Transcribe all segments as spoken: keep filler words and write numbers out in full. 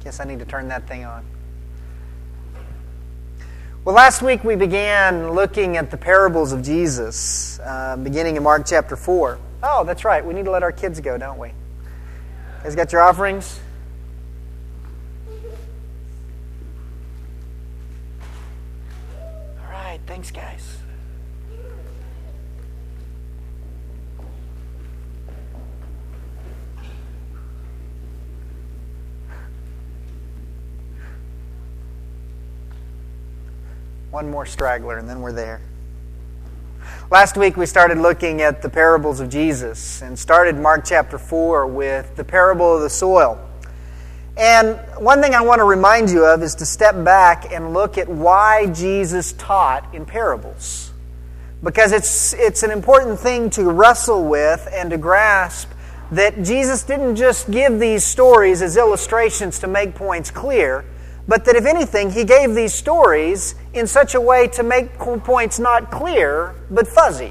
Guess I need to turn that thing on. Well, last week we began looking at the parables of Jesus, uh, beginning in Mark chapter four. Oh, that's right. We need to let our kids go, don't we? You guys got your offerings? All right. Thanks, guys. One more straggler, and then we're there. Last week we started looking at the parables of Jesus and started Mark chapter four with the parable of the soil. And one thing I want to remind you of is to step back and look at why Jesus taught in parables. Because it's, it's an important thing to wrestle with and to grasp that Jesus didn't just give these stories as illustrations to make points clear, but that if anything, He gave these stories in such a way to make points not clear, but fuzzy.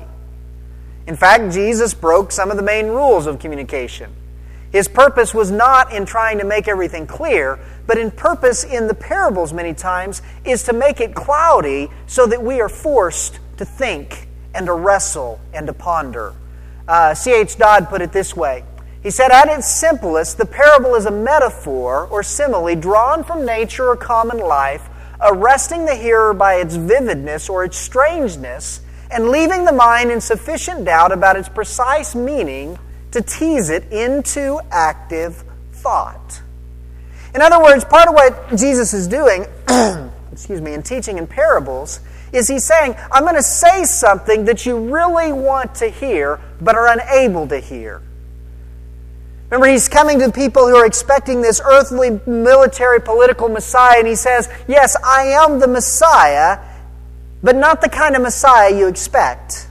In fact, Jesus broke some of the main rules of communication. His purpose was not in trying to make everything clear, but in purpose in the parables many times is to make it cloudy so that we are forced to think and to wrestle and to ponder. Uh, C H Dodd put it this way. He said, at its simplest, the parable is a metaphor or simile drawn from nature or common life, arresting the hearer by its vividness or its strangeness, and leaving the mind in sufficient doubt about its precise meaning to tease it into active thought. In other words, part of what Jesus is doing, excuse me, in teaching in parables, is He's saying, I'm going to say something that you really want to hear, but are unable to hear. Remember, He's coming to people who are expecting this earthly, military, political Messiah, and He says, yes, I am the Messiah, but not the kind of Messiah you expect.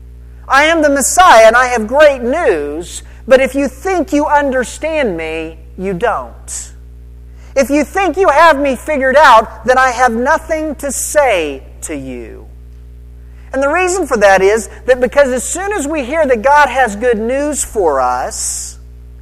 I am the Messiah, and I have great news, but if you think you understand me, you don't. If you think you have me figured out, then I have nothing to say to you. And the reason for that is that because as soon as we hear that God has good news for us,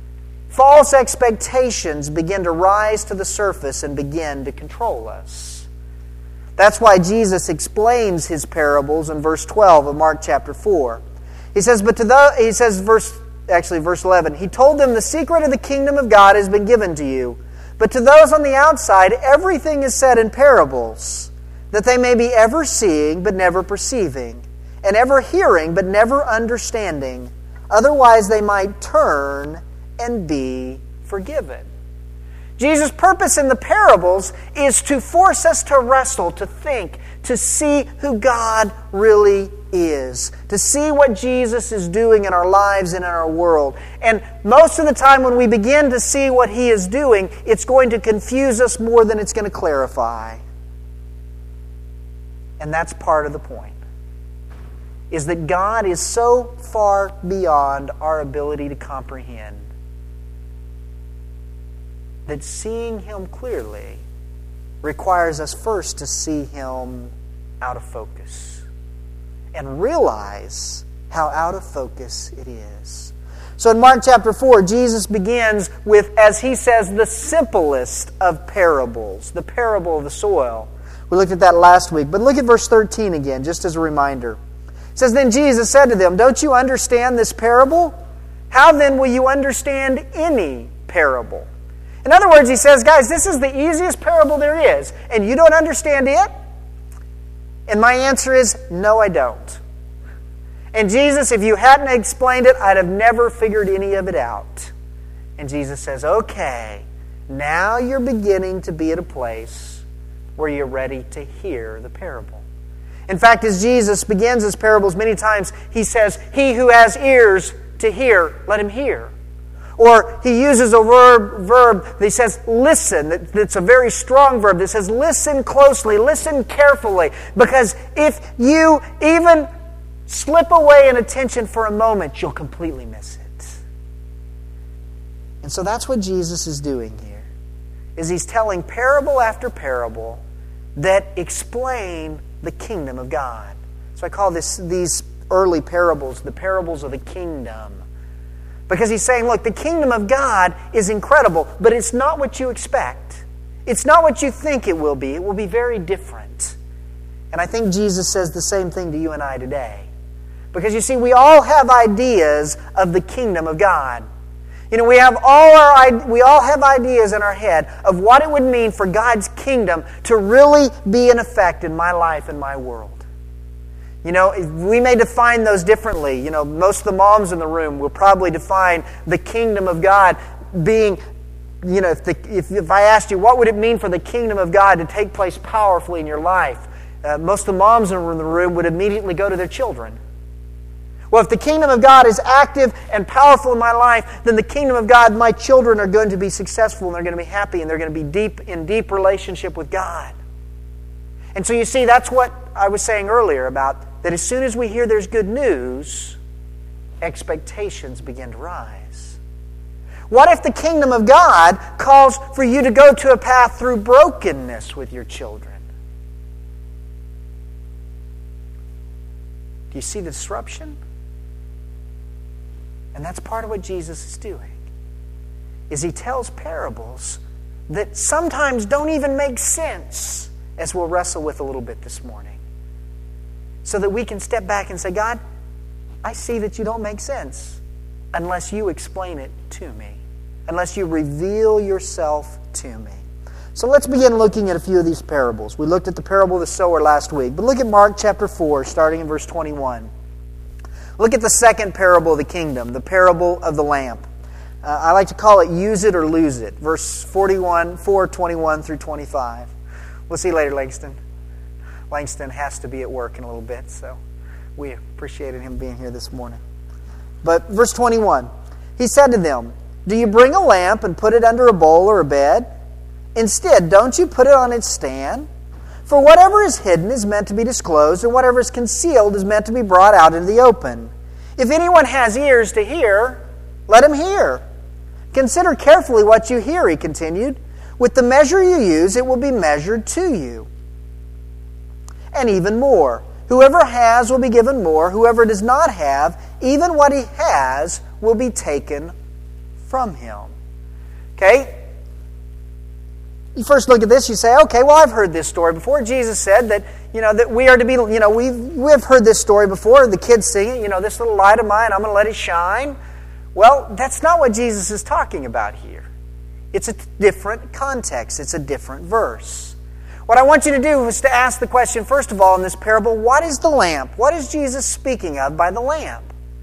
false expectations begin to rise to the surface and begin to control us. That's why Jesus explains His parables in verse twelve of Mark chapter four. He says, but to the, he says, verse actually verse eleven, He told them, the secret of the kingdom of God has been given to you, but to those on the outside everything is said in parables, that they may be ever seeing but never perceiving, and ever hearing but never understanding, otherwise they might turn and be forgiven. Jesus' purpose in the parables is to force us to wrestle, to think, to see who God really is, to see what Jesus is doing in our lives and in our world. And most of the time when we begin to see what He is doing, it's going to confuse us more than it's going to clarify. And that's part of the point, is that God is so far beyond our ability to comprehend that seeing Him clearly requires us first to see Him out of focus and realize how out of focus it is. So in Mark chapter four, Jesus begins with, as He says, the simplest of parables, the parable of the soil. We looked at that last week, but look at verse thirteen again, just as a reminder. It says, then Jesus said to them, don't you understand this parable? How then will you understand any parable? In other words, He says, guys, this is the easiest parable there is, and you don't understand it? And my answer is, no, I don't. And Jesus, if you hadn't explained it, I'd have never figured any of it out. And Jesus says, okay, now you're beginning to be at a place where you're ready to hear the parable. In fact, as Jesus begins His parables many times, He says, he who has ears to hear, let him hear. Or He uses a verb, verb that He says, listen. That's a very strong verb that says, listen closely, listen carefully. Because if you even slip away in attention for a moment, you'll completely miss it. And so that's what Jesus is doing here, is He's telling parable after parable that explain the kingdom of God. So I call this these early parables the parables of the kingdom. Because He's saying, look, the kingdom of God is incredible, but it's not what you expect. It's not what you think it will be. It will be very different. And I think Jesus says the same thing to you and I today. Because you see, we all have ideas of the kingdom of God. You know, we have all our we all have ideas in our head of what it would mean for God's kingdom to really be in effect in my life and my world. You know, we may define those differently. You know, most of the moms in the room will probably define the kingdom of God being, you know, if, the, if, if I asked you, what would it mean for the kingdom of God to take place powerfully in your life? Uh, most of the moms in the room would immediately go to their children. Well, if the kingdom of God is active and powerful in my life, then the kingdom of God, my children are going to be successful and they're going to be happy and they're going to be deep in deep relationship with God. And so you see, that's what I was saying earlier about that as soon as we hear there's good news, expectations begin to rise. What if the kingdom of God calls for you to go to a path through brokenness with your children? Do you see the disruption? And that's part of what Jesus is doing. Is he tells parables that sometimes don't even make sense, as we'll wrestle with a little bit this morning. So that we can step back and say, God, I see that you don't make sense unless you explain it to me, unless you reveal yourself to me. So let's begin looking at a few of these parables. We looked at the parable of the sower last week, but look at Mark chapter four, starting in verse twenty-one. Look at the second parable of the kingdom, the parable of the lamp. Uh, I like to call it use it or lose it, verse forty-one, four twenty-one through twenty-five. We'll see you later, Langston. Langston has to be at work in a little bit, so we appreciated him being here this morning. But verse twenty-one, he said to them, do you bring a lamp and put it under a bowl or a bed? Instead, don't you put it on its stand? For whatever is hidden is meant to be disclosed, and whatever is concealed is meant to be brought out into the open. If anyone has ears to hear, let him hear. Consider carefully what you hear, he continued. With the measure you use, it will be measured to you. And even more. Whoever has will be given more. Whoever does not have, even what he has will be taken from him. Okay? You first look at this, you say, okay, well, I've heard this story before. Jesus said that, you know, that we are to be, you know, we've, we've heard this story before. The kids sing it, you know, this little light of mine, I'm going to let it shine. Well, that's not what Jesus is talking about here. It's a different context. It's a different verse. What I want you to do is to ask the question, first of all, in this parable, what is the lamp? What is Jesus speaking of by the lamp?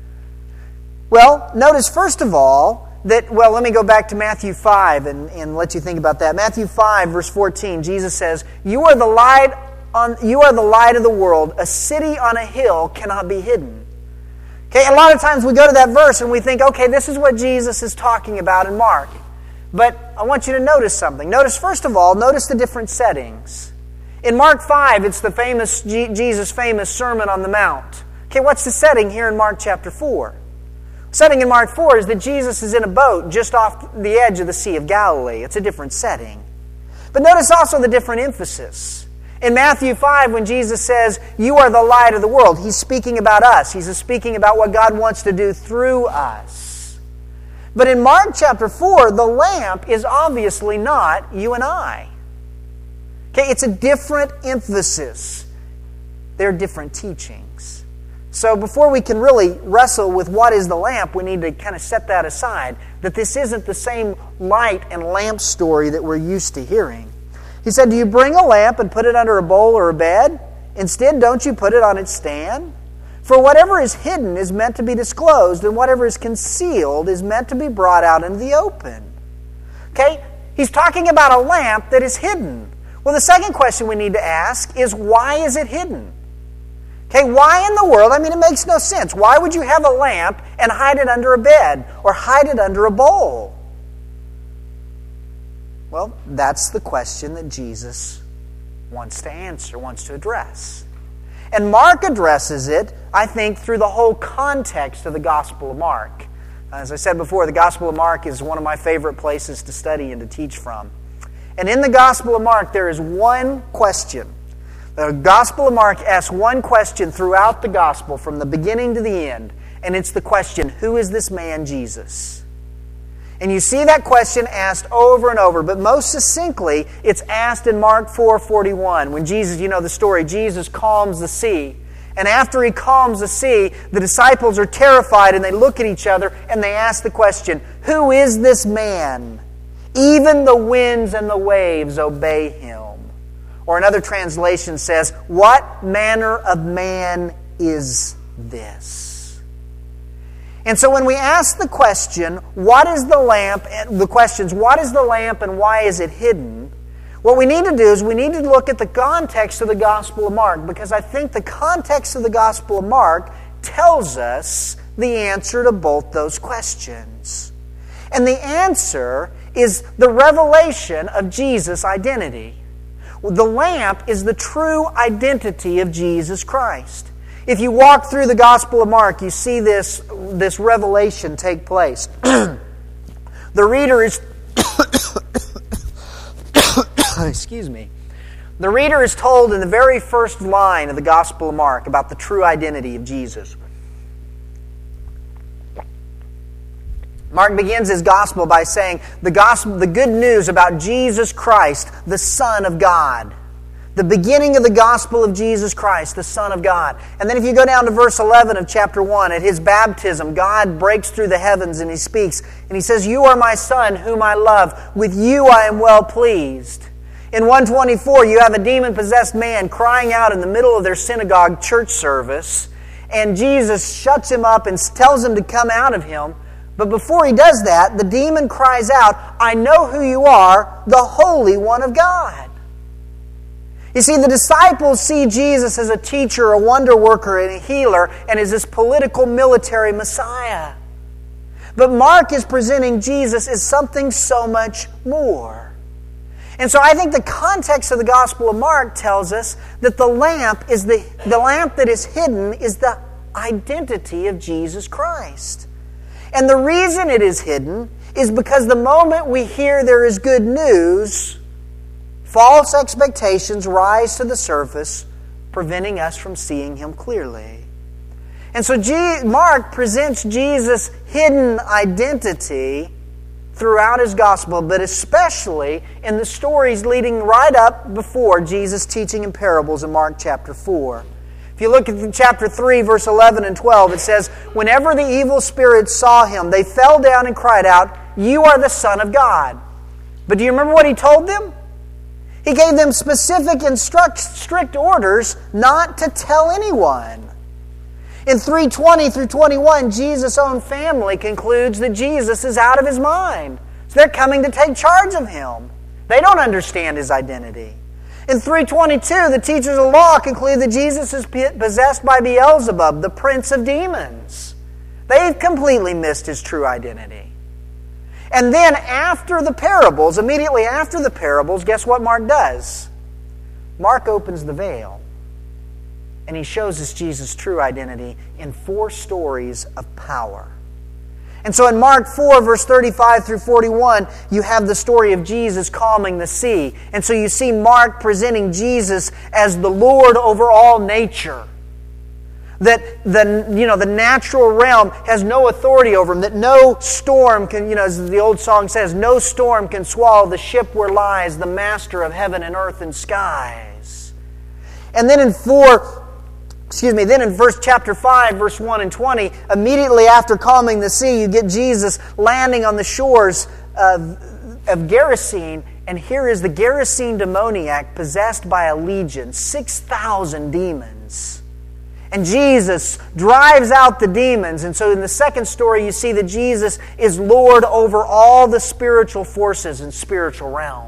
Well, notice, first of all, that, well, let me go back to Matthew five and, and let you think about that. Matthew five, verse fourteen, Jesus says, You are the light on you are the light of the world. A city on a hill cannot be hidden. Okay, a lot of times we go to that verse and we think, okay, this is what Jesus is talking about in Mark. But I want you to notice something. Notice, first of all, notice the different settings. In Mark five, it's the famous Jesus' famous Sermon on the Mount. Okay, what's the setting here in Mark chapter four? The setting in Mark four is that Jesus is in a boat just off the edge of the Sea of Galilee. It's a different setting. But notice also the different emphasis. In Matthew five, when Jesus says, You are the light of the world, He's speaking about us. He's speaking about what God wants to do through us. But in Mark chapter four, the lamp is obviously not you and I. Okay, it's a different emphasis. They're different teachings. So before we can really wrestle with what is the lamp, we need to kind of set that aside, that this isn't the same light and lamp story that we're used to hearing. He said, Do you bring a lamp and put it under a bowl or a bed? Instead, don't you put it on its stand? For whatever is hidden is meant to be disclosed, and whatever is concealed is meant to be brought out into the open. Okay? He's talking about a lamp that is hidden. Well, the second question we need to ask is, why is it hidden? Okay, why in the world? I mean, it makes no sense. Why would you have a lamp and hide it under a bed or hide it under a bowl? Well, that's the question that Jesus wants to answer, wants to address. And Mark addresses it, I think, through the whole context of the Gospel of Mark. As I said before, the Gospel of Mark is one of my favorite places to study and to teach from. And in the Gospel of Mark, there is one question. The Gospel of Mark asks one question throughout the Gospel, from the beginning to the end. And it's the question, who is this man Jesus? And you see that question asked over and over, but most succinctly, it's asked in Mark four forty-one. When Jesus, you know the story, Jesus calms the sea. And after He calms the sea, the disciples are terrified and they look at each other and they ask the question, "Who is this man? Even the winds and the waves obey Him." Or another translation says, "What manner of man is this?" And so when we ask the question, what is the lamp, the questions, what is the lamp and why is it hidden? What we need to do is we need to look at the context of the Gospel of Mark, because I think the context of the Gospel of Mark tells us the answer to both those questions. And the answer is the revelation of Jesus' identity. The lamp is the true identity of Jesus Christ. If you walk through the Gospel of Mark, you see this, this revelation take place. The reader is... Excuse me. The reader is told in the very first line of the Gospel of Mark about the true identity of Jesus. Mark begins his Gospel by saying the gospel, the good news about Jesus Christ, the Son of God. The beginning of the Gospel of Jesus Christ, the Son of God. And then if you go down to verse eleven of chapter one, at His baptism, God breaks through the heavens and He speaks. And He says, "You are my Son, whom I love. With you I am well pleased." In one twenty-four, you have a demon-possessed man crying out in the middle of their synagogue church service. And Jesus shuts him up and tells him to come out of him. But before he does that, the demon cries out, "I know who you are, the Holy One of God." You see, the disciples see Jesus as a teacher, a wonder worker, and a healer, and as this political military Messiah. But Mark is presenting Jesus as something so much more. And so I think the context of the Gospel of Mark tells us that the lamp is the, the lamp that is hidden is the identity of Jesus Christ. And the reason it is hidden is because the moment we hear there is good news, false expectations rise to the surface, preventing us from seeing Him clearly. And so G- Mark presents Jesus' hidden identity throughout his Gospel, but especially in the stories leading right up before Jesus' teaching in parables in Mark chapter four. If you look at chapter three, verse eleven and twelve, it says, "Whenever the evil spirits saw Him, they fell down and cried out, 'You are the Son of God.'" But do you remember what He told them? He gave them specific and strict orders not to tell anyone. In three twenty through twenty-one, Jesus' own family concludes that Jesus is out of His mind. So they're coming to take charge of Him. They don't understand His identity. In three twenty-two, the teachers of law conclude that Jesus is possessed by Beelzebub, the prince of demons. They've completely missed His true identity. And then after the parables, immediately after the parables, guess what Mark does? Mark opens the veil. And he shows us Jesus' true identity in four stories of power. And so in Mark four, verse thirty-five through forty-one, you have the story of Jesus calming the sea. And so you see Mark presenting Jesus as the Lord over all nature. That the, you know, the natural realm has no authority over him. That no storm can, you know, as the old song says, no storm can swallow the ship where lies the master of heaven and earth and skies. And then in four... Excuse me, then in verse chapter five, verse one and twenty, immediately after calming the sea, you get Jesus landing on the shores of, of Gerasene. And here is the Gerasene demoniac possessed by a legion, six thousand demons. And Jesus drives out the demons. And so in the second story, you see that Jesus is Lord over all the spiritual forces and spiritual realms.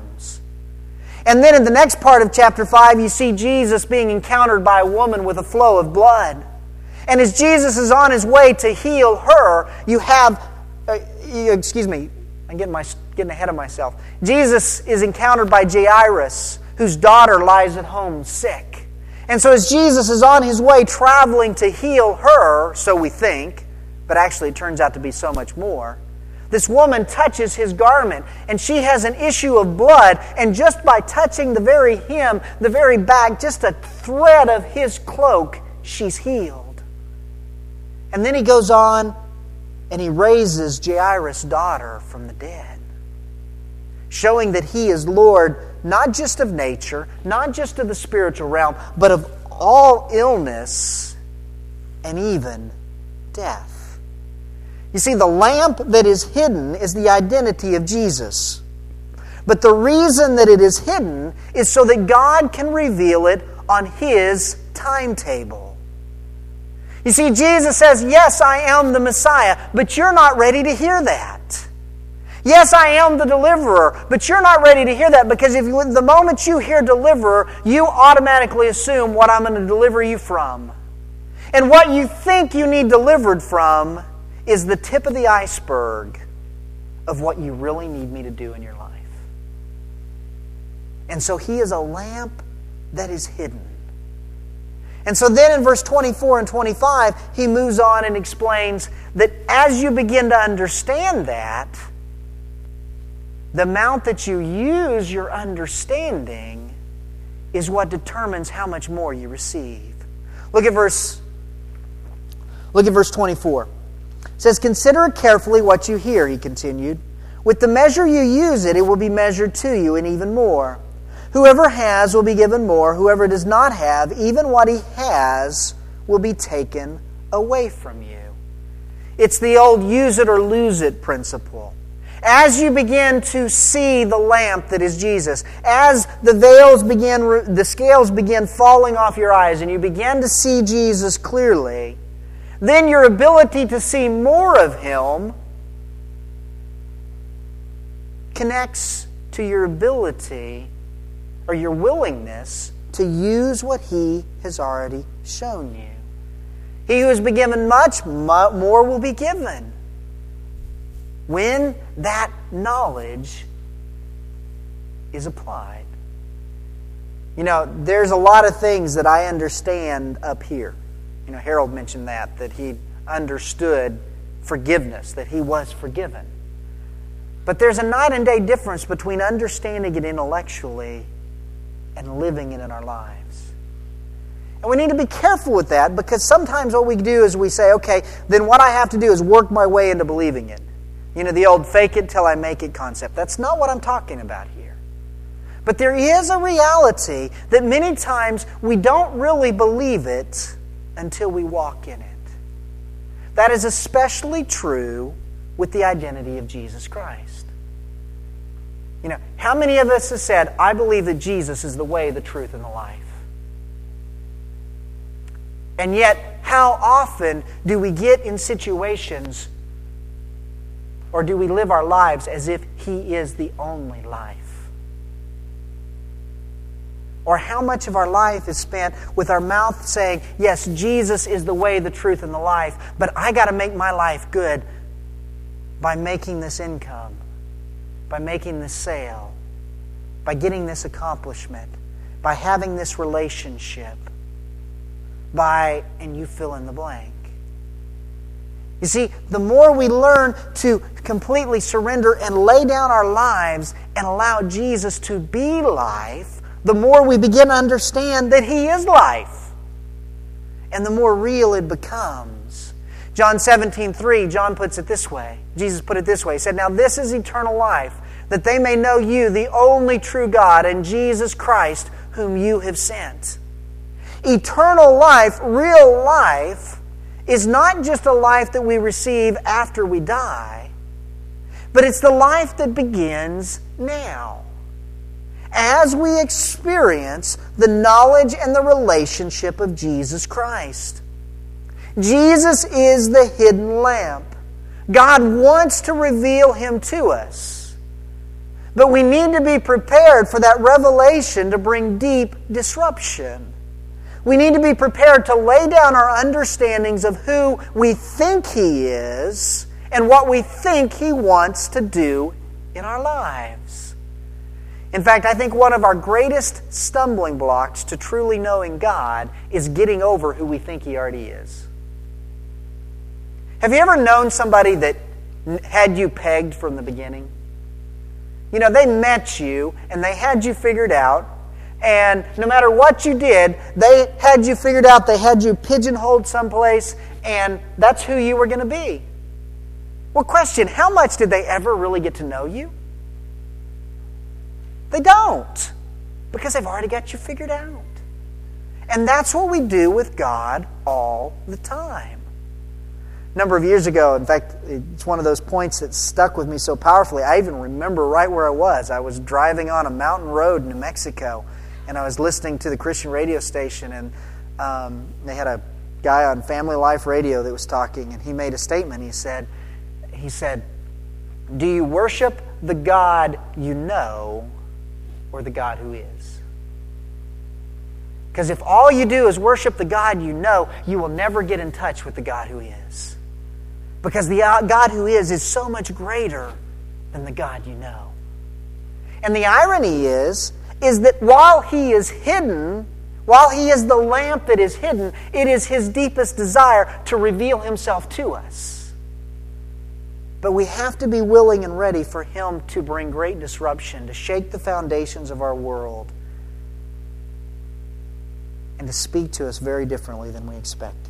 And then in the next part of chapter five, you see Jesus being encountered by a woman with a flow of blood. And as Jesus is on His way to heal her, you have, uh, excuse me, I'm getting, my, getting ahead of myself. Jesus is encountered by Jairus, whose daughter lies at home sick. And so as Jesus is on His way traveling to heal her, so we think, but actually it turns out to be so much more, this woman touches His garment, and she has an issue of blood, and just by touching the very hem, the very back, just a thread of His cloak, she's healed. And then He goes on and He raises Jairus' daughter from the dead, showing that He is Lord not just of nature, not just of the spiritual realm, but of all illness and even death. You see, the lamp that is hidden is the identity of Jesus. But the reason that it is hidden is so that God can reveal it on His timetable. You see, Jesus says, yes, I am the Messiah, but you're not ready to hear that. Yes, I am the deliverer, but you're not ready to hear that, because if you, the moment you hear deliverer, you automatically assume what I'm going to deliver you from. And what you think you need delivered from is the tip of the iceberg of what you really need me to do in your life. And so He is a lamp that is hidden. And so then in verse twenty-four and twenty-five, He moves on and explains that as you begin to understand that, the amount that you use your understanding is what determines how much more you receive. Look at verse, look at verse twenty-four. It says, "Consider carefully what you hear," He continued. "With the measure you use it, it will be measured to you, and even more. Whoever has will be given more. Whoever does not have, even what he has, will be taken away from you." It's the old use it or lose it principle. As you begin to see the lamp that is Jesus, as the veils begin, the scales begin falling off your eyes, and you begin to see Jesus clearly, then your ability to see more of Him connects to your ability or your willingness to use what He has already shown you. He who has been given much, more will be given. When that knowledge is applied. You know, there's a lot of things that I understand up here. You know, Harold mentioned that, that he understood forgiveness, that he was forgiven. But there's a night and day difference between understanding it intellectually and living it in our lives. And we need to be careful with that, because sometimes what we do is we say, okay, then what I have to do is work my way into believing it. You know, the old fake it till I make it concept. That's not what I'm talking about here. But there is a reality that many times we don't really believe it until we walk in it. That is especially true with the identity of Jesus Christ. You know, how many of us have said, I believe that Jesus is the way, the truth, and the life? And yet, how often do we get in situations, or do we live our lives as if He is the only life? Or how much of our life is spent with our mouth saying, yes, Jesus is the way, the truth, and the life, but I got to make my life good by making this income, by making this sale, by getting this accomplishment, by having this relationship, by, and you fill in the blank. You see, the more we learn to completely surrender and lay down our lives and allow Jesus to be life, the more we begin to understand that He is life. And the more real it becomes. John seventeen three, John puts it this way. Jesus put it this way. He said, "Now this is eternal life, that they may know you, the only true God, and Jesus Christ, whom you have sent." Eternal life, real life, is not just a life that we receive after we die, but it's the life that begins now, as we experience the knowledge and the relationship of Jesus Christ. Jesus is the hidden lamp. God wants to reveal Him to us. But we need to be prepared for that revelation to bring deep disruption. We need to be prepared to lay down our understandings of who we think He is and what we think He wants to do in our lives. In fact, I think one of our greatest stumbling blocks to truly knowing God is getting over who we think He already is. Have you ever known somebody that had you pegged from the beginning? You know, they met you and they had you figured out, and no matter what you did, they had you figured out, they had you pigeonholed someplace, and that's who you were going to be. Well, question, how much did they ever really get to know you? They don't, because they've already got you figured out. And that's what we do with God all the time. A number of years ago, in fact, it's one of those points that stuck with me so powerfully. I even remember right where I was. I was driving on a mountain road in New Mexico, and I was listening to the Christian radio station, and um, they had a guy on Family Life Radio that was talking, and he made a statement. He said, he said, "Do you worship the God you know or the God who is?" Because if all you do is worship the God you know, you will never get in touch with the God who is. Because the God who is is so much greater than the God you know. And the irony is, is that while He is hidden, while He is the lamp that is hidden, it is His deepest desire to reveal Himself to us. But we have to be willing and ready for Him to bring great disruption, to shake the foundations of our world, and to speak to us very differently than we expected.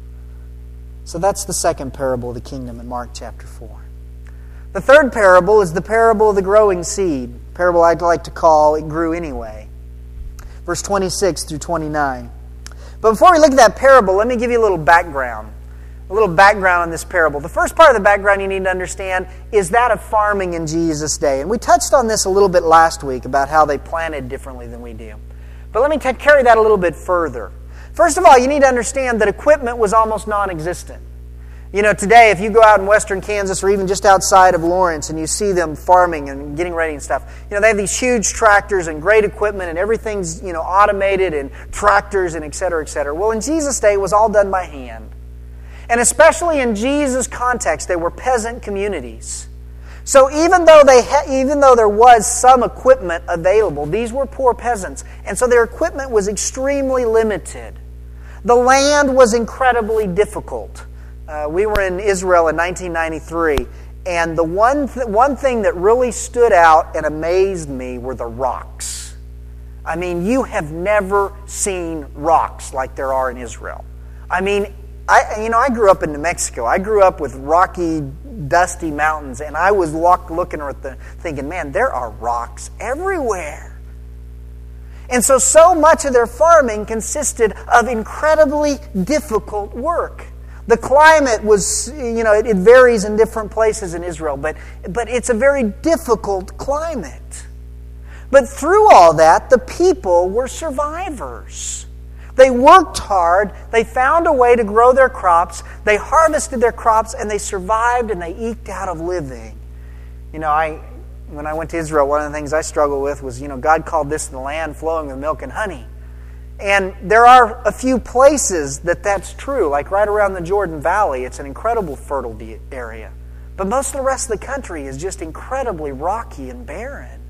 So that's the second parable of the kingdom in Mark chapter four. The third parable is the parable of the growing seed. A parable I'd like to call "It Grew Anyway." Verse twenty-six through twenty-nine. But before we look at that parable, let me give you a little background. A little background on this parable. The first part of the background you need to understand is that of farming in Jesus' day. And we touched on this a little bit last week about how they planted differently than we do. But let me t- carry that a little bit further. First of all, you need to understand that equipment was almost non-existent. You know, today, if you go out in western Kansas or even just outside of Lawrence and you see them farming and getting ready and stuff, you know, they have these huge tractors and great equipment and everything's, you know, automated and tractors and et cetera, et cetera. Well, in Jesus' day, it was all done by hand. And especially in Jesus' context, they were peasant communities. So even though they ha- even though there was some equipment available, these were poor peasants. And so their equipment was extremely limited. The land was incredibly difficult. Uh, we were in Israel in nineteen ninety-three, and the one th- one thing that really stood out and amazed me were the rocks. I mean, you have never seen rocks like there are in Israel. I mean, I you know, I grew up in New Mexico. I grew up with rocky, dusty mountains, and I was walk, looking at the thinking, man, there are rocks everywhere. And so, so much of their farming consisted of incredibly difficult work. The climate was, you know, it, it varies in different places in Israel, but, but it's a very difficult climate. But through all that, the people were survivors. They worked hard, they found a way to grow their crops, they harvested their crops, and they survived and they eked out of living. You know, I when I went to Israel, one of the things I struggled with was, you know, God called this the land flowing with milk and honey. And there are a few places that that's true, like right around the Jordan Valley. It's an incredible fertile area. But most of the rest of the country is just incredibly rocky and barren.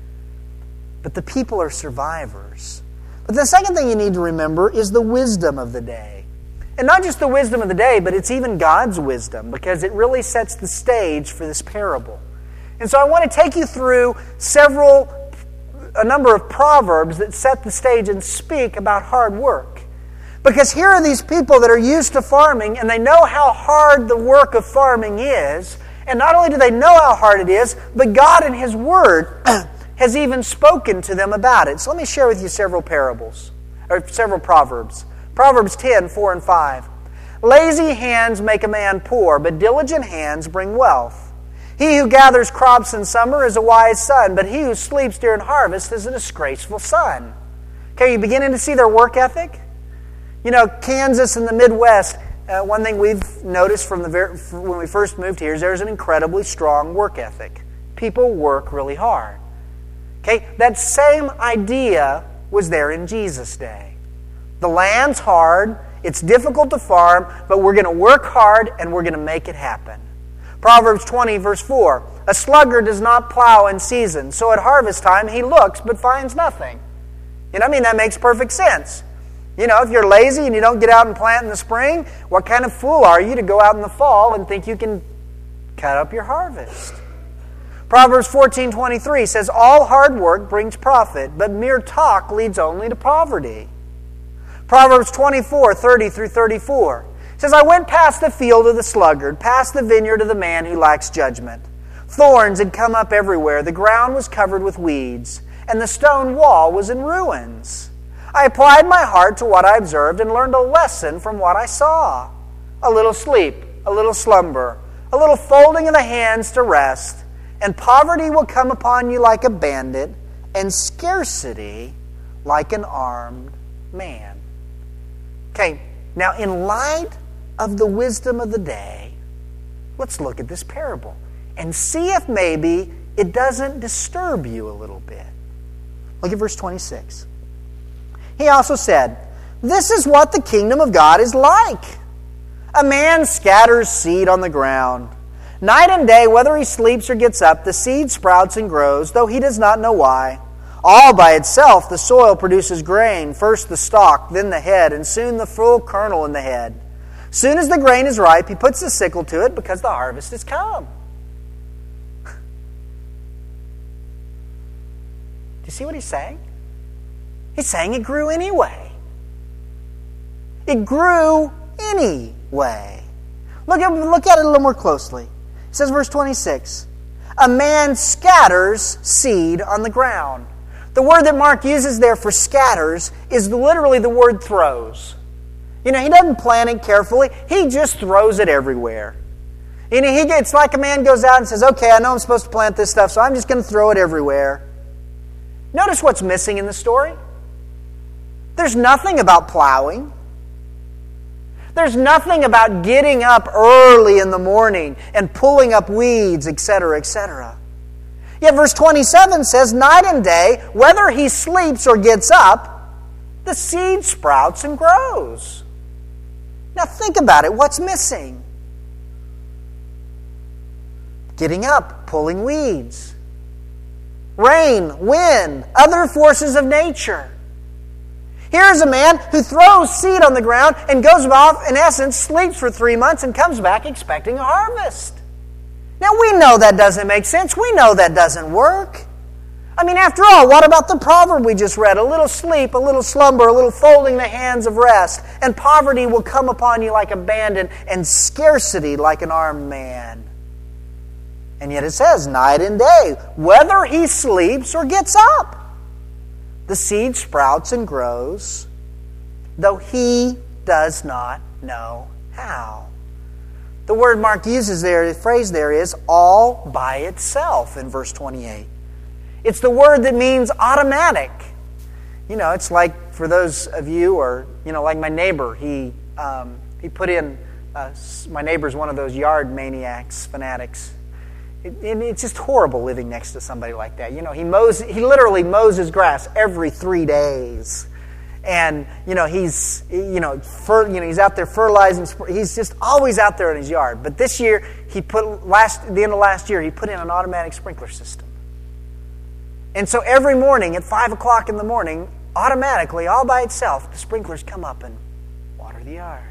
But the people are survivors. But the second thing you need to remember is the wisdom of the day. And not just the wisdom of the day, but it's even God's wisdom, because it really sets the stage for this parable. And so I want to take you through several a number of proverbs that set the stage and speak about hard work. Because here are these people that are used to farming, and they know how hard the work of farming is. And not only do they know how hard it is, but God in His Word has even spoken to them about it. So let me share with you several parables, or several proverbs. Proverbs ten, four and five. Lazy hands make a man poor, but diligent hands bring wealth. He who gathers crops in summer is a wise son, but he who sleeps during harvest is a disgraceful son. Okay, you beginning to see their work ethic? You know, Kansas and the Midwest, uh, one thing we've noticed from the very, when we first moved here is there's an incredibly strong work ethic. People work really hard. Okay, that same idea was there in Jesus' day. The land's hard, it's difficult to farm, but we're going to work hard and we're going to make it happen. Proverbs twenty, verse four. A sluggard does not plow in season, so at harvest time he looks but finds nothing. You know, I mean, that makes perfect sense. You know, if you're lazy and you don't get out and plant in the spring, what kind of fool are you to go out in the fall and think you can cut up your harvest? Proverbs fourteen twenty-three says, all hard work brings profit, but mere talk leads only to poverty. Proverbs twenty-four, thirty through thirty-four. It says, I went past the field of the sluggard, past the vineyard of the man who lacks judgment. Thorns had come up everywhere. The ground was covered with weeds, and the stone wall was in ruins. I applied my heart to what I observed and learned a lesson from what I saw. A little sleep, a little slumber, a little folding of the hands to rest, and poverty will come upon you like a bandit, and scarcity like an armed man. Okay, now in light of the wisdom of the day, let's look at this parable and see if maybe it doesn't disturb you a little bit. Look at verse twenty-six. He also said, this is what the kingdom of God is like. A man scatters seed on the ground. Night and day, whether he sleeps or gets up, the seed sprouts and grows, though he does not know why. All by itself, the soil produces grain, first the stalk, then the head, and soon the full kernel in the head. Soon as the grain is ripe, he puts the sickle to it because the harvest has come. Do you see what he's saying? He's saying it grew anyway. It grew anyway. Look at, look at it a little more closely. It says, verse twenty-six, a man scatters seed on the ground. The word that Mark uses there for scatters is literally the word throws. You know, he doesn't plant it carefully. He just throws it everywhere. You know, he gets like a man goes out and says, okay, I know I'm supposed to plant this stuff, so I'm just going to throw it everywhere. Notice what's missing in the story. There's nothing about plowing. There's nothing about getting up early in the morning and pulling up weeds, et cetera, et cetera. Yet verse twenty-seven says, night and day, whether he sleeps or gets up, the seed sprouts and grows. Now think about it. What's missing? Getting up, pulling weeds. Rain, wind, other forces of nature. Here's a man who throws seed on the ground and goes off, in essence, sleeps for three months and comes back expecting a harvest. Now, we know that doesn't make sense. We know that doesn't work. I mean, after all, what about the proverb we just read? A little sleep, a little slumber, a little folding the hands of rest, and poverty will come upon you like a bandit, and scarcity like an armed man. And yet it says, night and day, whether he sleeps or gets up, the seed sprouts and grows, though he does not know how. The word Mark uses there, the phrase there is all by itself in verse twenty-eight. It's the word that means automatic. You know, it's like for those of you, or, you know, like my neighbor, he um, he put in, uh, my neighbor's one of those yard maniacs, fanatics. It, it, it's just horrible living next to somebody like that. You know, he mows, he literally mows his grass every three days. And, you know, he's, you know, fer, you know, he's out there fertilizing. He's just always out there in his yard. But this year, he put, last, at the end of last year, he put in an automatic sprinkler system. And so every morning at five o'clock in the morning, automatically, all by itself, the sprinklers come up and water the yard.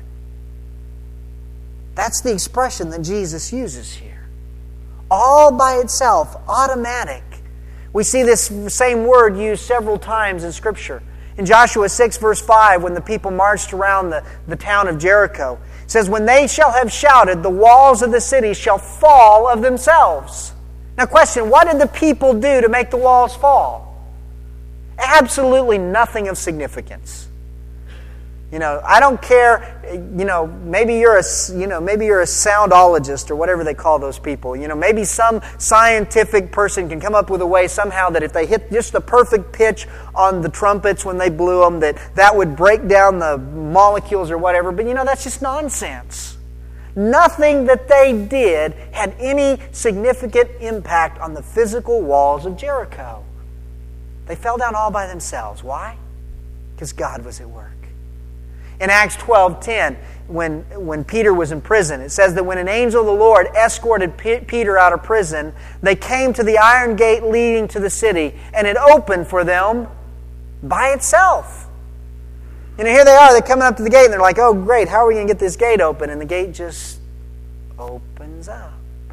That's the expression that Jesus uses here. All by itself, automatic. We see this same word used several times in Scripture. In Joshua six, verse five, when the people marched around the, the town of Jericho, it says, when they shall have shouted, the walls of the city shall fall of themselves. Now question, what did the people do to make the walls fall? Absolutely nothing of significance. You know, I don't care, you know, maybe you're a, you know, maybe you're a soundologist or whatever they call those people. You know, maybe some scientific person can come up with a way somehow that if they hit just the perfect pitch on the trumpets when they blew them, that that would break down the molecules or whatever. But, you know, that's just nonsense. Nothing that they did had any significant impact on the physical walls of Jericho. They fell down all by themselves. Why? Because God was at work. In Acts twelve ten, when, when Peter was in prison, it says that when an angel of the Lord escorted P- Peter out of prison, they came to the iron gate leading to the city, and it opened for them by itself. You know, here they are, they're coming up to the gate, and they're like, oh, great, how are we going to get this gate open? And the gate just opens up.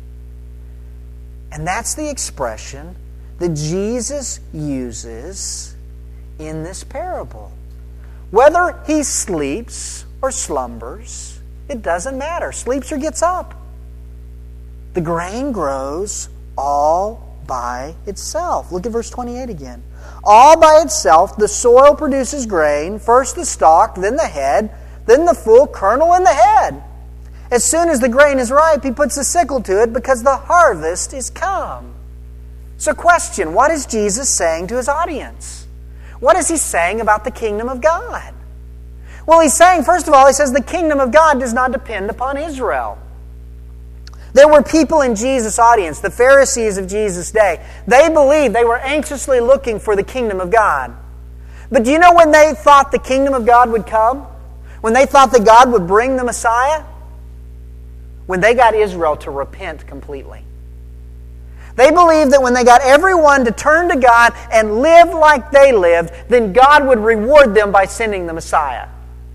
And that's the expression that Jesus uses in this parable. Whether he sleeps or slumbers, It doesn't matter. Sleeps or gets up. The grain grows all by itself. Look at verse twenty-eight again. All by itself, the soil produces grain, first the stalk, then the head, then the full kernel in the head. As soon as the grain is ripe, he puts a sickle to it because the harvest is come. So question, what is Jesus saying to his audience? What is he saying about the kingdom of God? Well, he's saying, first of all, he says the kingdom of God does not depend upon Israel. There were people in Jesus' audience, the Pharisees of Jesus' day. They believed, they were anxiously looking for the kingdom of God. But do you know when they thought the kingdom of God would come? When they thought that God would bring the Messiah? When they got Israel to repent completely. They believed that when they got everyone to turn to God and live like they lived, then God would reward them by sending the Messiah.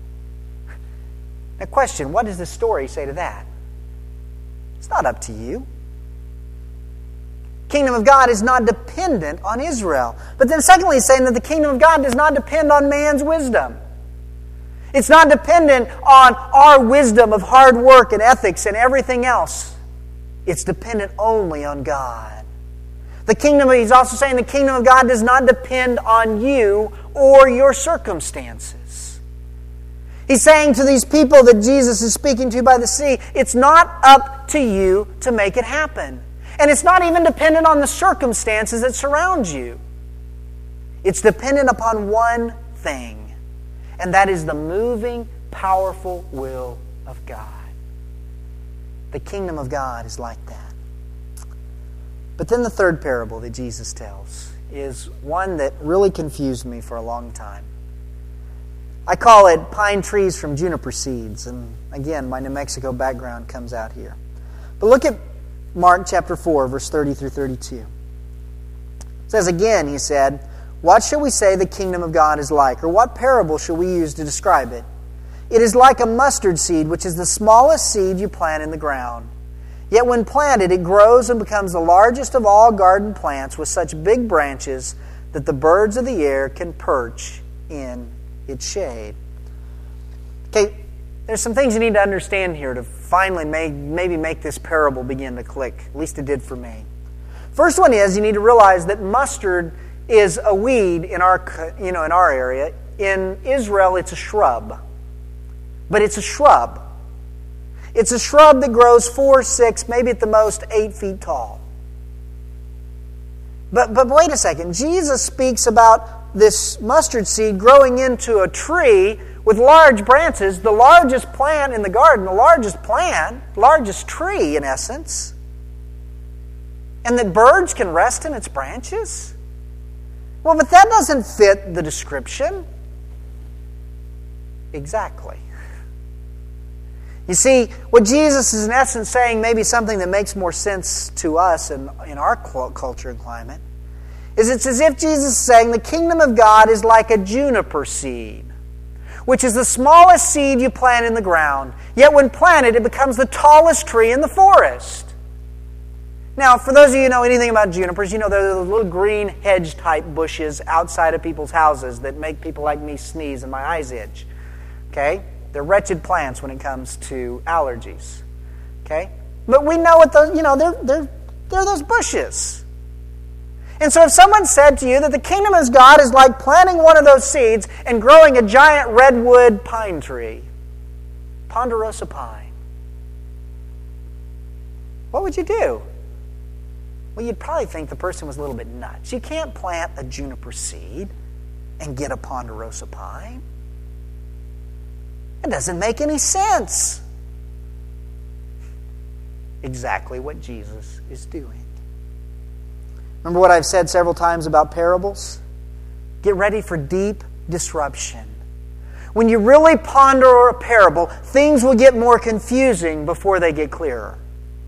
Now question, what does this story say to that? It's not up to you. Kingdom of God is not dependent on Israel. But then secondly, he's saying that the kingdom of God does not depend on man's wisdom. It's not dependent on our wisdom of hard work and ethics and everything else. It's dependent only on God. The kingdom, he's also saying the kingdom of God does not depend on you or your circumstances. He's saying to these people that Jesus is speaking to by the sea, it's not up to you to make it happen. And it's not even dependent on the circumstances that surround you. It's dependent upon one thing, and that is the moving, powerful will of God. The kingdom of God is like that. But then the third parable that Jesus tells is one that really confused me for a long time. I call it pine trees from juniper seeds. And again, my New Mexico background comes out here. But look at Mark chapter four, verse thirty through thirty-two. It says again, he said, "What shall we say the kingdom of God is like? Or what parable shall we use to describe it? It is like a mustard seed, which is the smallest seed you plant in the ground. Yet when planted, it grows and becomes the largest of all garden plants with such big branches that the birds of the air can perch in its shade." Okay, there's some things you need to understand here to finally make, maybe make this parable begin to click. At least it did for me. First one is you need to realize that mustard is a weed in our, you know, in our area. In Israel, it's a shrub. But it's a shrub. It's a shrub that grows four, six, maybe at the most eight feet tall. But, but wait a second. Jesus speaks about this mustard seed growing into a tree with large branches, the largest plant in the garden, the largest plant, largest tree in essence, and that birds can rest in its branches? Well, but that doesn't fit the description. Exactly. You see, what Jesus is in essence saying, maybe something that makes more sense to us in, in our culture and climate, is it's as if Jesus is saying the kingdom of God is like a juniper seed, which is the smallest seed you plant in the ground, yet when planted, it becomes the tallest tree in the forest. Now, for those of you who know anything about junipers, you know they're those little green hedge-type bushes outside of people's houses that make people like me sneeze and my eyes itch. Okay? They're wretched plants when it comes to allergies. Okay? But we know what those, you know, they're, they're, they're those bushes. And so if someone said to you that the kingdom of God is like planting one of those seeds and growing a giant redwood pine tree, ponderosa pine, what would you do? Well, you'd probably think the person was a little bit nuts. You can't plant a juniper seed and get a ponderosa pine. It doesn't make any sense. Exactly what Jesus is doing. Remember what I've said several times about parables? Get ready for deep disruption. When you really ponder a parable, things will get more confusing before they get clearer.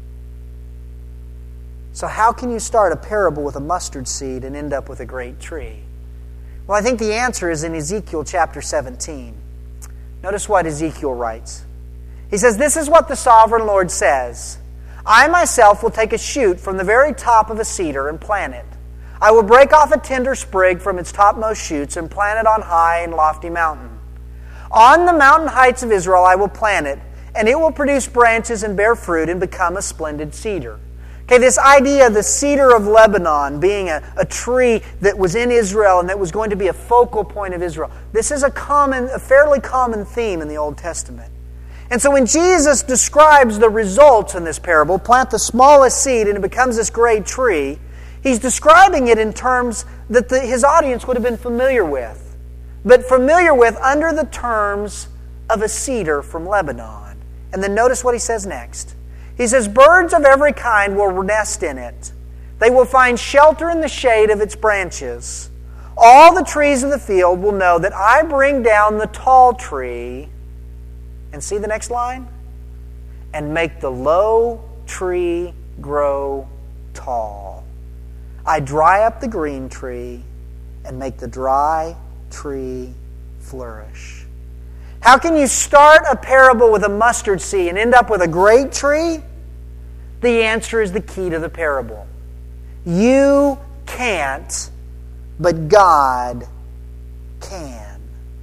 So how can you start a parable with a mustard seed and end up with a great tree? Well, I think the answer is in Ezekiel chapter seventeen. Notice what Ezekiel writes. He says, "This is what the sovereign Lord says. I myself will take a shoot from the very top of a cedar and plant it. I will break off a tender sprig from its topmost shoots and plant it on high and lofty mountain. On the mountain heights of Israel I will plant it, and it will produce branches and bear fruit and become a splendid cedar. Okay, this idea of the cedar of Lebanon being a, a tree that was in Israel and that was going to be a focal point of Israel, this is a common, a fairly common theme in the Old Testament. And so when Jesus describes the results in this parable, plant the smallest seed and it becomes this great tree, he's describing it in terms that the, his audience would have been familiar with, but familiar with under the terms of a cedar from Lebanon. And then notice what he says next. He says, birds of every kind will nest in it. They will find shelter in the shade of its branches. All the trees of the field will know that I bring down the tall tree, and see the next line? And make the low tree grow tall. I dry up the green tree and make the dry tree flourish. How can you start a parable with a mustard seed and end up with a great tree? The answer is the key to the parable. You can't, but God can.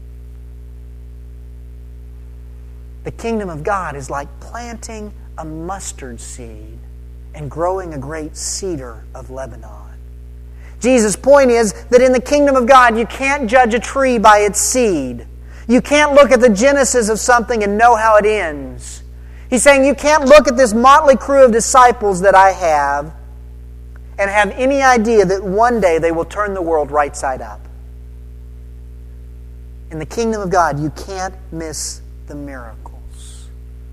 The kingdom of God is like planting a mustard seed and growing a great cedar of Lebanon. Jesus' point is that in the kingdom of God, you can't judge a tree by its seed. You can't look at the genesis of something and know how it ends. He's saying you can't look at this motley crew of disciples that I have and have any idea that one day they will turn the world right side up. In the kingdom of God, you can't miss the miracles.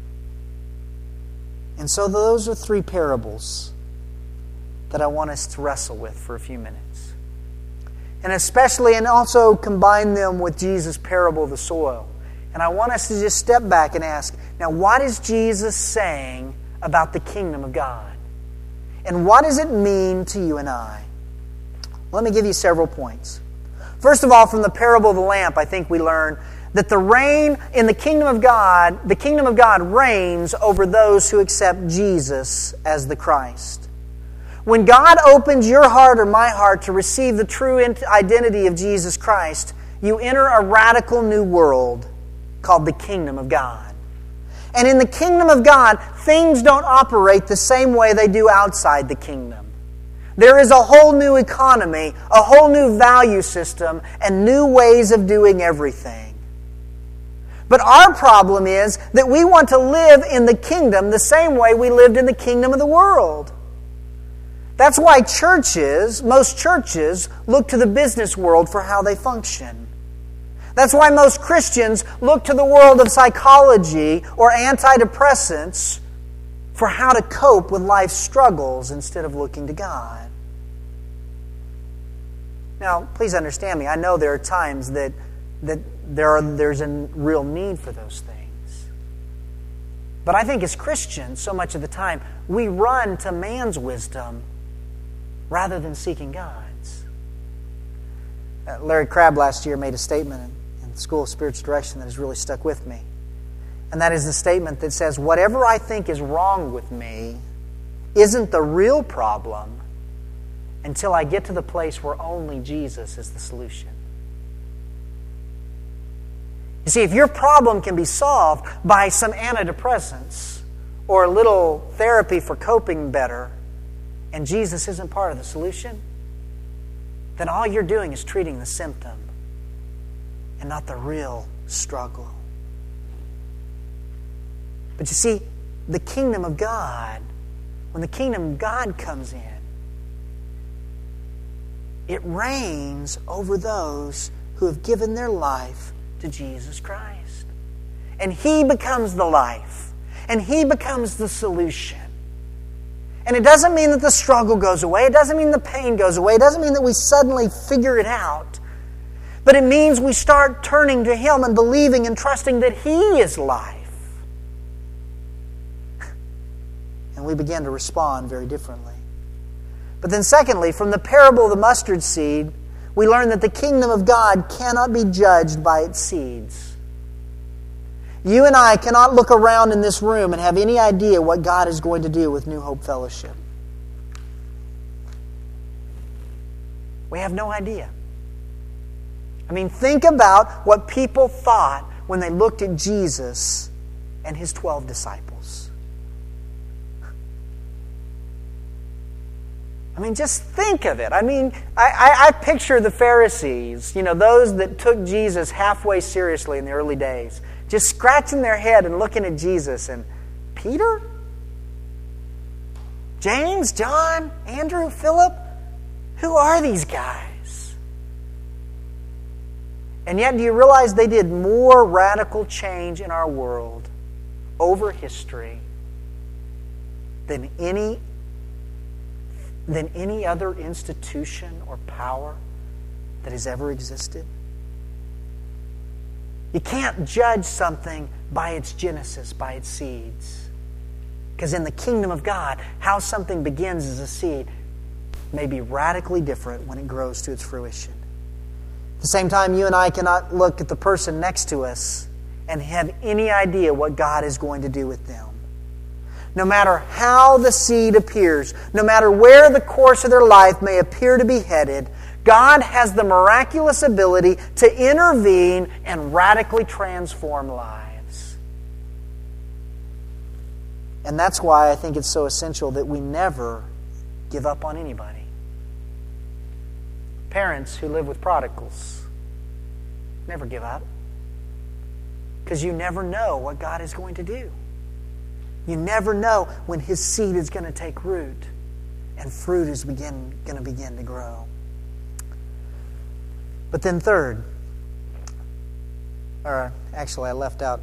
And so those are three parables that I want us to wrestle with for a few minutes. And especially, and also combine them with Jesus' parable of the soil. And I want us to just step back and ask, now what is Jesus saying about the kingdom of God? And what does it mean to you and I? Let me give you several points. First of all, from the parable of the lamp, I think we learn that the reign in the kingdom of God, the kingdom of God reigns over those who accept Jesus as the Christ. When God opens your heart or my heart to receive the true identity of Jesus Christ, you enter a radical new world called the kingdom of God. And in the kingdom of God, things don't operate the same way they do outside the kingdom. There is a whole new economy, a whole new value system, and new ways of doing everything. But our problem is that we want to live in the kingdom the same way we lived in the kingdom of the world. That's why churches, most churches, look to the business world for how they function. That's why most Christians look to the world of psychology or antidepressants for how to cope with life's struggles instead of looking to God. Now, please understand me. I know there are times that, that there are, there's a real need for those things. But I think as Christians, so much of the time, we run to man's wisdom rather than seeking God's. Uh, Larry Crabb last year made a statement in the School of Spiritual Direction that has really stuck with me. And that is the statement that says, whatever I think is wrong with me isn't the real problem until I get to the place where only Jesus is the solution. You see, if your problem can be solved by some antidepressants or a little therapy for coping better, and Jesus isn't part of the solution, then all you're doing is treating the symptom and not the real struggle. But you see, the kingdom of God, when the kingdom of God comes in, it reigns over those who have given their life to Jesus Christ. And He becomes the life. And He becomes the solution. And it doesn't mean that the struggle goes away. It doesn't mean the pain goes away. It doesn't mean that we suddenly figure it out. But it means we start turning to Him and believing and trusting that He is life. And we begin to respond very differently. But then secondly, from the parable of the mustard seed, we learn that the kingdom of God cannot be judged by its seeds. You and I cannot look around in this room and have any idea what God is going to do with New Hope Fellowship. We have no idea. I mean, think about what people thought when they looked at Jesus and his twelve disciples. I mean, just think of it. I mean, I, I, I picture the Pharisees, you know, those that took Jesus halfway seriously in the early days, just scratching their head and looking at Jesus. And Peter? James? John? Andrew? Philip? Who are these guys? And yet, do you realize they did more radical change in our world over history than any than any other institution or power that has ever existed? You can't judge something by its genesis, by its seeds. Because in the kingdom of God, how something begins as a seed may be radically different when it grows to its fruition. At the same time, you and I cannot look at the person next to us and have any idea what God is going to do with them. No matter how the seed appears, no matter where the course of their life may appear to be headed, God has the miraculous ability to intervene and radically transform lives. And that's why I think it's so essential that we never give up on anybody. Parents who live with prodigals, never give up. Because you never know what God is going to do. You never know when His seed is going to take root and fruit is begin, going to begin to grow. But then third, or actually I left out,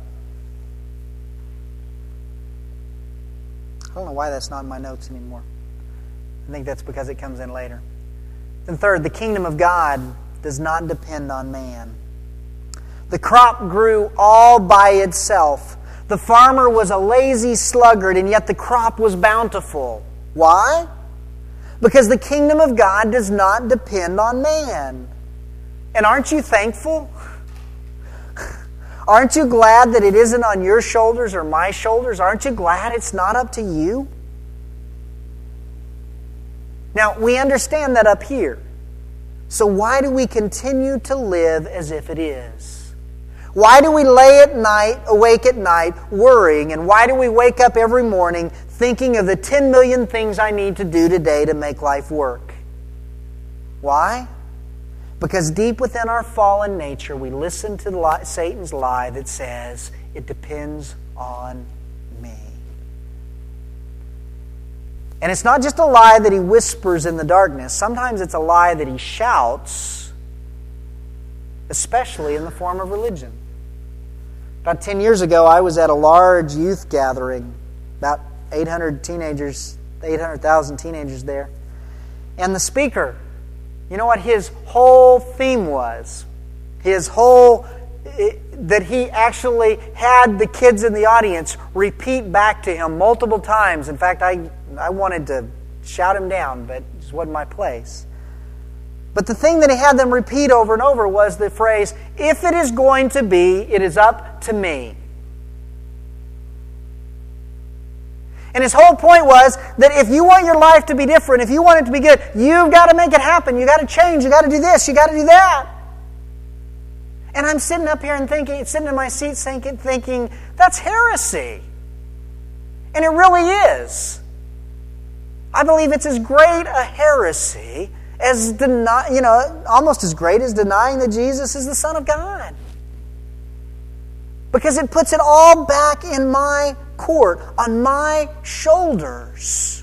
I don't know why that's not in my notes anymore. I think that's because it comes in later. Then third, the kingdom of God does not depend on man. The crop grew all by itself. The farmer was a lazy sluggard, and yet the crop was bountiful. Why? Because the kingdom of God does not depend on man. And aren't you thankful? Aren't you glad that it isn't on your shoulders or my shoulders? Aren't you glad it's not up to you? Now, we understand that up here. So why do we continue to live as if it is? Why do we lay at night, awake at night, worrying? And why do we wake up every morning thinking of the ten million things I need to do today to make life work? Why? Because deep within our fallen nature, we listen to the lie, Satan's lie that says, it depends on me. And it's not just a lie that he whispers in the darkness. Sometimes it's a lie that he shouts, especially in the form of religion. About ten years ago, I was at a large youth gathering, about eight hundred teenagers, eight hundred thousand teenagers there. And the speaker, you know what his whole theme was? His whole, it, that he actually had the kids in the audience repeat back to him multiple times. In fact, I, I wanted to shout him down, but it just wasn't my place. But the thing that he had them repeat over and over was the phrase, if it is going to be, it is up to me. And his whole point was that if you want your life to be different, if you want it to be good, you've got to make it happen. You've got to change. You've got to do this. You've got to do that. And I'm sitting up here and thinking, sitting in my seat thinking, thinking that's heresy. And it really is. I believe it's as great a heresy as deny, you know, almost as great as denying that Jesus is the Son of God. Because it puts it all back in my court, on my shoulders.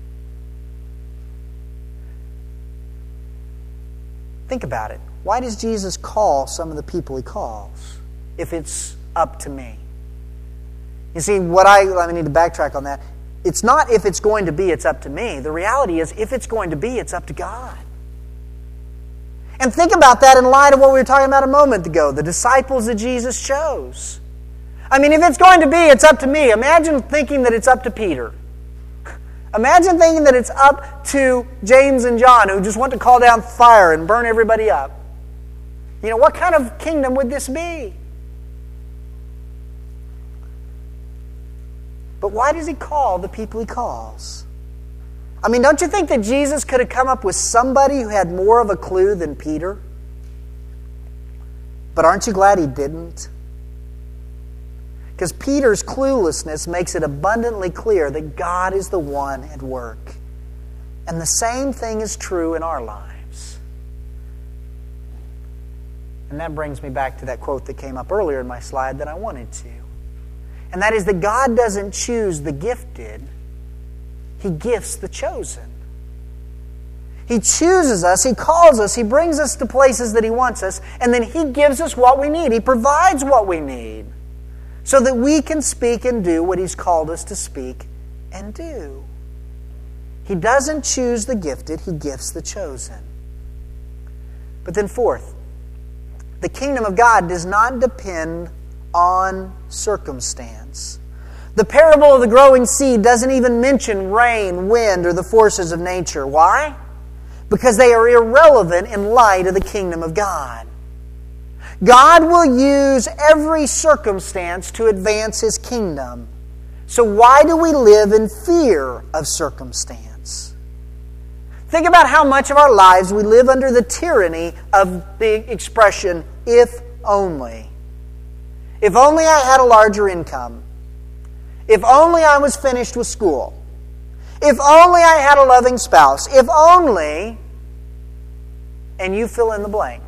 Think about it. Why does Jesus call some of the people he calls if it's up to me? You see, what I, I need to backtrack on that. It's not if it's going to be, it's up to me. The reality is, if it's going to be, it's up to God. And think about that in light of what we were talking about a moment ago, the disciples that Jesus chose. I mean, if it's going to be, it's up to me. Imagine thinking that it's up to Peter. Imagine thinking that it's up to James and John, who just want to call down fire and burn everybody up. You know, what kind of kingdom would this be? But why does he call the people he calls? I mean, don't you think that Jesus could have come up with somebody who had more of a clue than Peter? But aren't you glad he didn't? Because Peter's cluelessness makes it abundantly clear that God is the one at work. And the same thing is true in our lives. And that brings me back to that quote that came up earlier in my slide that I wanted to. And that is that God doesn't choose the gifted. He gifts the chosen. He chooses us, He calls us, He brings us to places that He wants us, and then He gives us what we need. He provides what we need so that we can speak and do what He's called us to speak and do. He doesn't choose the gifted, He gifts the chosen. But then fourth, the kingdom of God does not depend on circumstance. The parable of the growing seed doesn't even mention rain, wind, or the forces of nature. Why? Because they are irrelevant in light of the kingdom of God. God will use every circumstance to advance His kingdom. So why do we live in fear of circumstance? Think about how much of our lives we live under the tyranny of the expression, if only. If only I had a larger income. If only I was finished with school. If only I had a loving spouse. If only, and you fill in the blank.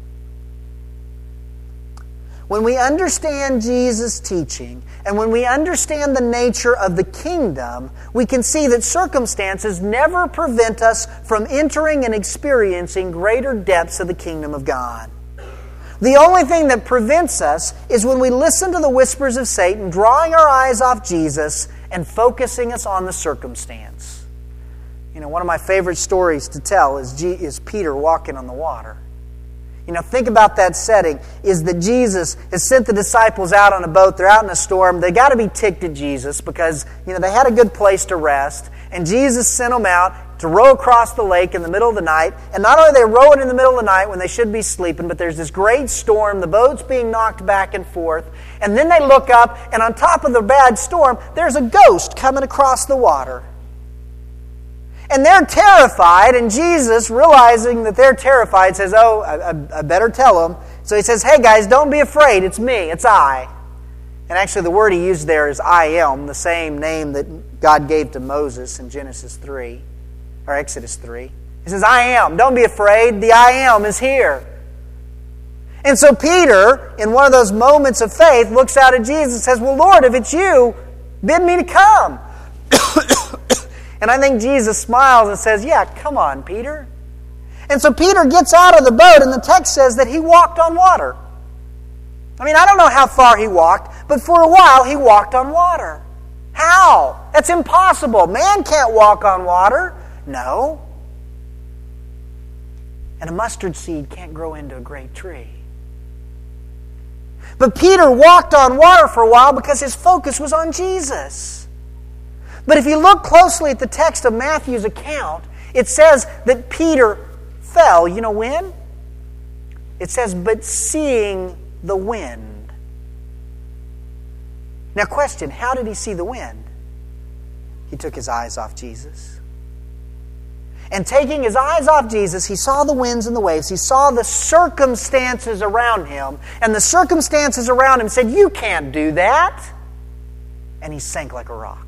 When we understand Jesus' teaching, and when we understand the nature of the kingdom, we can see that circumstances never prevent us from entering and experiencing greater depths of the kingdom of God. The only thing that prevents us is when we listen to the whispers of Satan, drawing our eyes off Jesus and focusing us on the circumstance. You know, one of my favorite stories to tell is, G- is Peter walking on the water. You know, think about that setting, is that Jesus has sent the disciples out on a boat. They're out in a storm. They got to be ticked at Jesus because, you know, they had a good place to rest. And Jesus sent them out to row across the lake in the middle of the night. And not only are they rowing in the middle of the night when they should be sleeping, but there's this great storm. The boat's being knocked back and forth. And then they look up, and on top of the bad storm, there's a ghost coming across the water. And they're terrified, and Jesus, realizing that they're terrified, says, oh, I, I better tell them. So He says, hey guys, don't be afraid. It's me. It's I. And actually the word He used there is I am, the same name that God gave to Moses in Genesis three, or Exodus three. He says, I am. Don't be afraid. The I am is here. And so Peter, in one of those moments of faith, looks out at Jesus and says, well, Lord, if it's you, bid me to come. And I think Jesus smiles and says, yeah, come on, Peter. And so Peter gets out of the boat, and the text says that he walked on water. I mean, I don't know how far he walked, but for a while he walked on water. How? That's impossible. Man can't walk on water. No. And a mustard seed can't grow into a great tree. But Peter walked on water for a while because his focus was on Jesus. But if you look closely at the text of Matthew's account, it says that Peter fell. You know when? It says, but seeing the wind. Now question, how did he see the wind? He took his eyes off Jesus. And taking his eyes off Jesus, he saw the winds and the waves. He saw the circumstances around him. And the circumstances around him said, you can't do that. And he sank like a rock.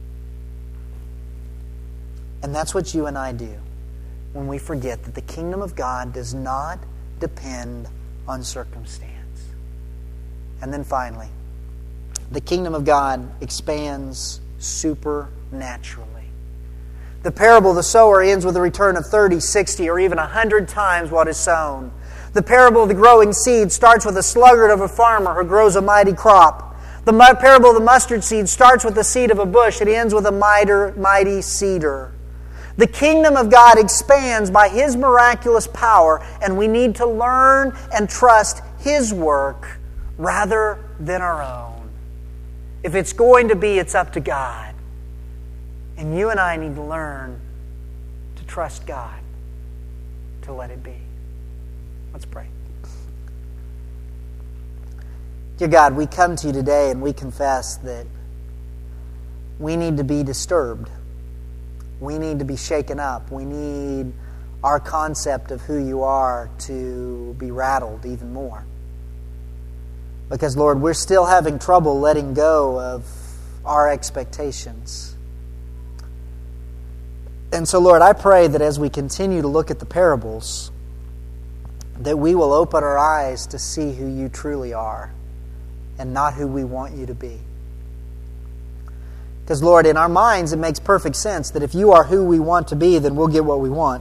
And that's what you and I do when we forget that the kingdom of God does not depend on circumstance. And then finally, the kingdom of God expands supernaturally. The parable of the sower ends with a return of thirty, sixty, or even one hundred times what is sown. The parable of the growing seed starts with a sluggard of a farmer who grows a mighty crop. The parable of the mustard seed starts with the seed of a bush. It ends with a mighty cedar. The kingdom of God expands by His miraculous power, and we need to learn and trust His work rather than our own. If it's going to be, it's up to God. And you and I need to learn to trust God to let it be. Let's pray. Dear God, we come to you today and we confess that we need to be disturbed. We need to be shaken up. We need our concept of who you are to be rattled even more. Because, Lord, we're still having trouble letting go of our expectations. And so, Lord, I pray that as we continue to look at the parables, that we will open our eyes to see who you truly are and not who we want you to be. Because, Lord, in our minds it makes perfect sense that if you are who we want to be, then we'll get what we want.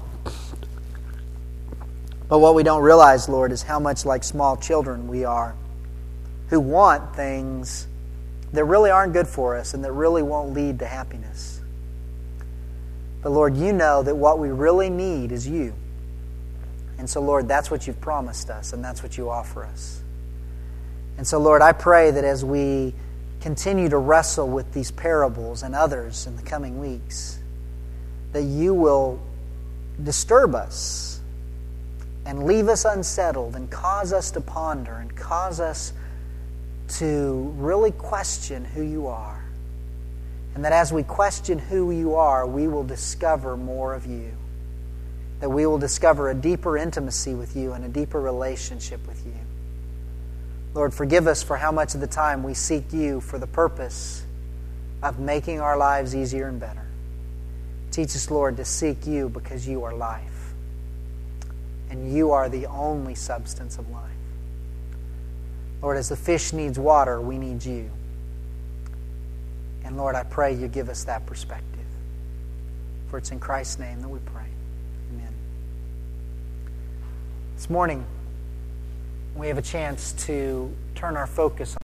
But what we don't realize, Lord, is how much like small children we are who want things that really aren't good for us and that really won't lead to happiness. But, Lord, you know that what we really need is you. And so, Lord, that's what you've promised us, and that's what you offer us. And so, Lord, I pray that as we continue to wrestle with these parables and others in the coming weeks, that you will disturb us and leave us unsettled and cause us to ponder and cause us to really question who you are. And that as we question who you are, we will discover more of you. That we will discover a deeper intimacy with you and a deeper relationship with you. Lord, forgive us for how much of the time we seek you for the purpose of making our lives easier and better. Teach us, Lord, to seek you because you are life. And you are the only substance of life. Lord, as the fish needs water, we need you. And Lord, I pray you give us that perspective. For it's in Christ's name that we pray. Amen. This morning, we have a chance to turn our focus